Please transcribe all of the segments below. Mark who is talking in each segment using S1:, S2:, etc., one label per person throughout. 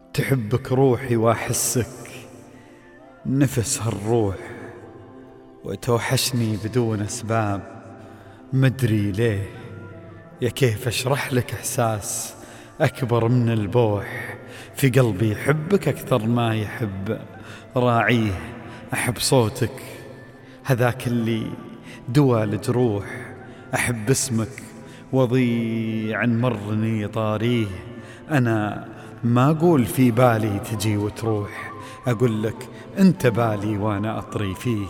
S1: تحبك روحي واحسك نفس هالروح، وتوحشني بدون أسباب مدري ليه. يا كيف أشرح لك إحساس أكبر من البوح في قلبي، يحبك أكثر ما يحب راعيه. أحب صوتك هذاك اللي دوا لجروح، أحب اسمك وضيع مرني طاريه. أنا ما أقول في بالي تجي وتروح، أقول لك أنت بالي وأنا أطري فيه.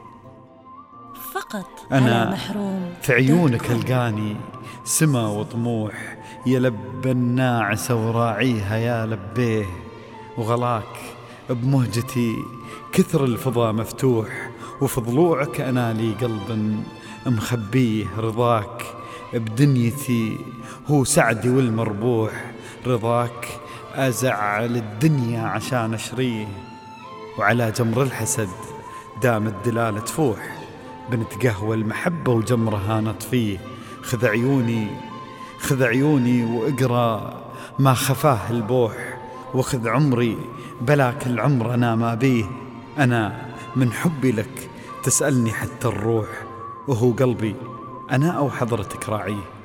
S2: فقط
S1: أنا
S2: على محروم
S1: في عيونك ألقاني سما وطموح، يا لب الناعسة وراعيها يا لبيه. وغلاك بمهجتي كثر الفضا مفتوح، وفي ضلوعك أنا لي قلب مخبيه. رضاك بدنيتي هو سعدي والمربوح، رضاك أزعل الدنيا عشان أشريه. وعلى جمر الحسد دام الدلالة تفوح، بنت قهوة المحبة وجمرها نطفيه. خذ عيوني واقرأ ما خفاه البوح، وخذ عمري بلاك العمر أنا ما بيه. أنا من حبي لك تسألني حتى الروح، وهو قلبي أنا أو حضرتك راعيه.